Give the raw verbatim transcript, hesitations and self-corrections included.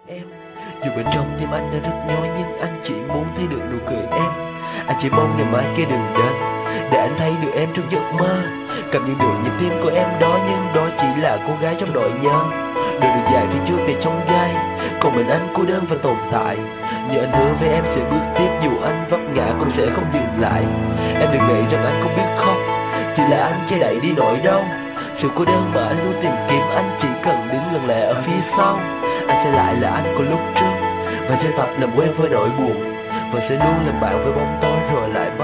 em. Dù bên trong tim anh đã rất nhói, nhưng anh chỉ muốn thấy được nụ cười em. Anh chỉ mong ngày mai kia đừng đến, để anh thấy được em trong giấc mơ, cảm nhận được nhịp tim của em đó. Nhưng đó chỉ là cô gái trong nỗi nhớ, đời được dài phía trước để trong gai, còn mình anh cô đơn và tồn tại. Nhưng anh hứa với em sẽ bước tiếp, dù anh vấp ngã cũng sẽ không dừng lại. Em đừng nghĩ rằng anh không biết khóc, chỉ là anh che đậy đi nỗi đau. Sự cô đơn mà anh luôn tìm kiếm, anh chỉ cần đứng lặng lẽ ở phía sau. Anh sẽ lại là anh của lúc trước, và sẽ tập làm quen với nỗi buồn, và sẽ luôn làm bạn với bóng tối rồi lại